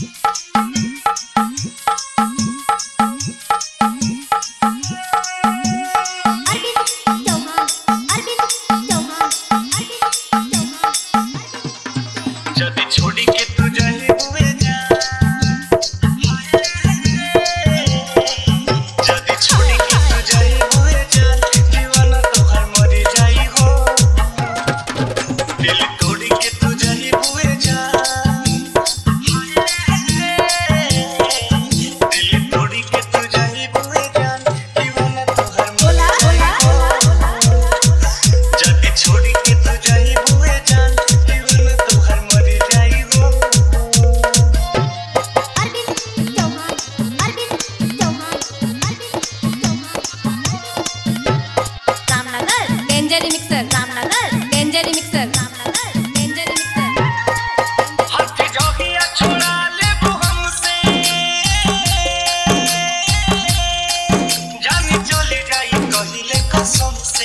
जदी छोड़ी के तू जाए हुए जा, जदी छोड़ी के तू जाए हुए जा, दीवाना तोहर मरी जाई हो। दिल तोड़ी के तू जाए हुए जा, दिल तोड़ी के तू जाए हुए जा, दीवाना तोहर मरी जाई हो। जदी छोड़ी के तू जाए हुए जा, दीवाना तोहर मरी जाई हो। Ramnagar danger mixer, Ramnagar danger mixer, Ramnagar danger mixer. हाथ जोगिया छोड़ा लेबू हमसे, जानी चली जाई कहिले कसम से।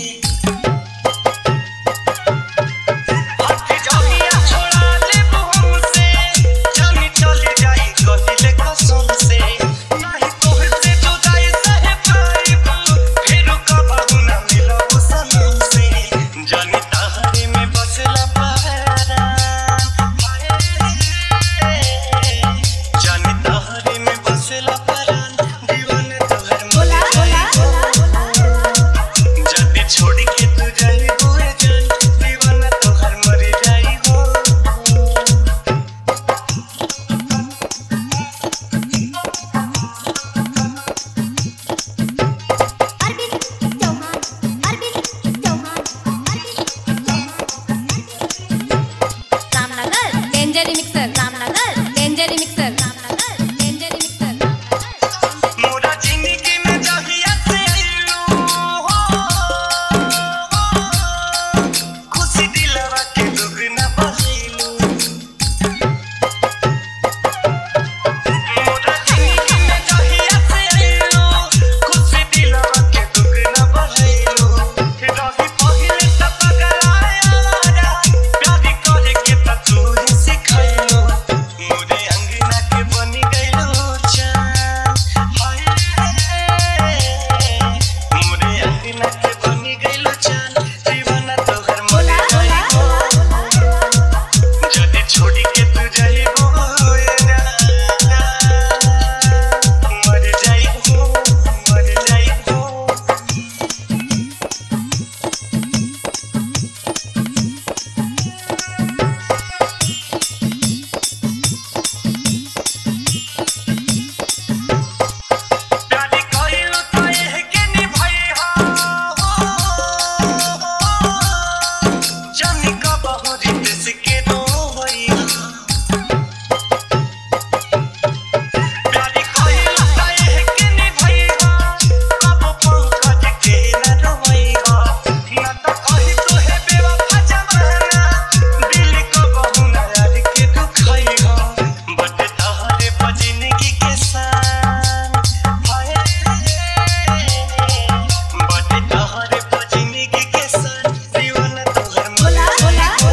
हाथ जोगिया छोड़ा लेबू हमसे, जानी चली जाई कहिले कसम से। नहीं तोहसे जुदाई सहे पाइबू, फेरू कबहू ना मिलबू सनम से। जानी तहरे में बसला पहरा, जानी तहरे में बसला परान, दीवाना तोहर मरी जाई हो। जदी छोड़ी के तू जाई हुए जान, दीवाना तोहर मरी जाई हो। Ramnagar danger mixer, Ramnagar danger mixer, Ramnagar danger mixer. मोरा जिंदगी में जहिया से आइलू हो, खुशी दिलवा के दुगना बहिलू। मोरा जिंदगी में जहिया से आइलू, खुशी दिलवा के दुगना बहिलू। रही पहिले त पगलाया वारा, प्यारी करे के त तू ही सिखैलू। मोरे अंगना के बनी गइलू जान, हाय मोरे अंगना के बनी गइलू जान, दीवाना तोहर मरी जाई हो। जदी छोड़ी के तू जाई हुए जा, मरी जाई हो, मरी जाई हो। प्यारी कइलू त एहके निभइहा हो, जानी कबहू रितेश के रोवइहा। प्यारी कइलू त एहके निभइहा, कब पंकज के न रोवइहा। ना त कही तोहे बेवफा जमाना, दिल कबहू ना यार के दुखइहा। बट तहरे पर जिंदगी के सान, हाय बट तहरे पर जिंदगी के सान, दीवाना तोहर मरी जाई हो।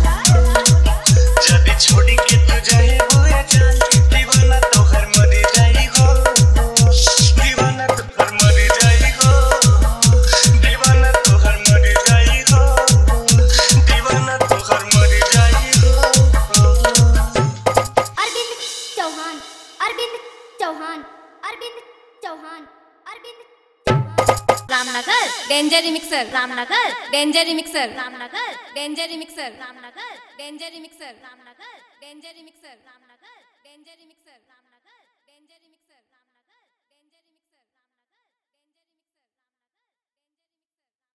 जदी छोड़ी के तू जाए हुए जान, दीवाना तोहर मरी जाई हो। दीवाना तोहर मरी जाई हो, दीवाना तोहर मरी जाई हो, दीवाना तोहर मरी जाई हो। Arvind Chauhan, Arvind Chauhan, Arvind Chauhan, Arvind Chauhan. Ramnagar danger mixer, Ramnagar danger mixer, Ramnagar danger mixer, Ramnagar danger mixer, Ramnagar danger mixer, Ramnagar danger mixer.